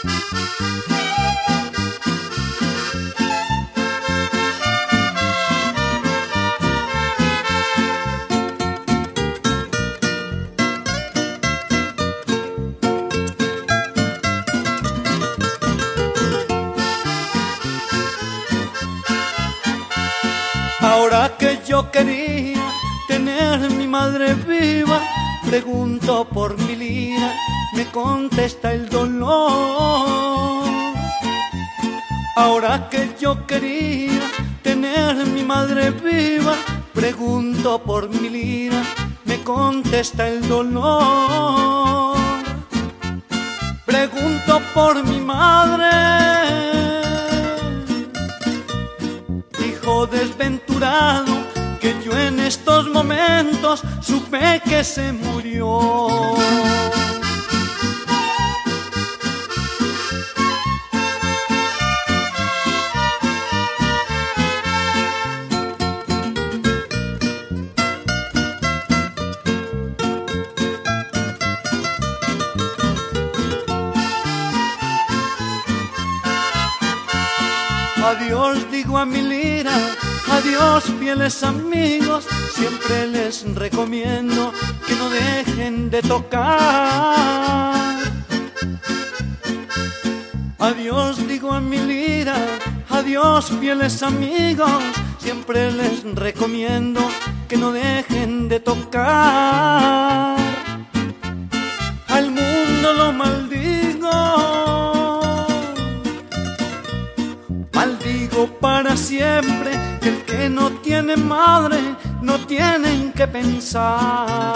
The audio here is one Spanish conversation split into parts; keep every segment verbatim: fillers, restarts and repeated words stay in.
Ahora que yo quería tener mi madre viva, pregunto por mi Lira, me contesta el dolor. Ahora que yo quería tener mi madre viva, pregunto por mi Lira, me contesta el dolor. Pregunto por mi madre, hijo desventurado, que yo en estos momentos supe que se murió. Adiós digo a mi Lira, adiós fieles amigos, siempre les recomiendo que no dejen de tocar. Adiós digo a mi Lira, adiós fieles amigos, siempre les recomiendo que no dejen de tocar. Al mundo lo maldigo, maldigo para siempre, que el que no tiene madre no tiene en qué pensar.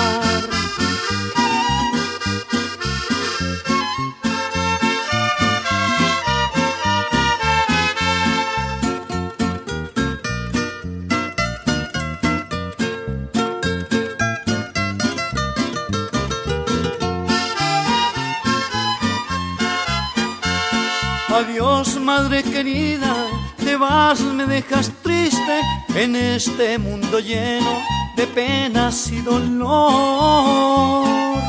Adiós madre querida, te vas, me dejas triste en este mundo lleno de penas y dolor.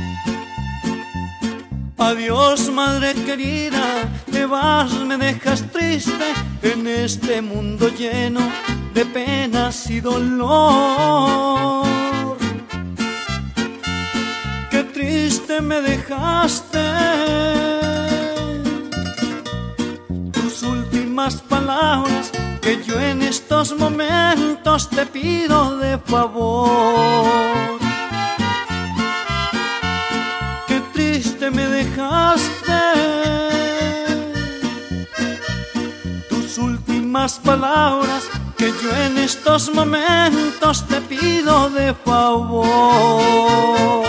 Adiós madre querida, te vas, me dejas triste en este mundo lleno de penas y dolor. Qué triste me dejaste, últimas palabras que yo en estos momentos te pido de favor. Qué triste me dejaste, tus últimas palabras que yo en estos momentos te pido de favor.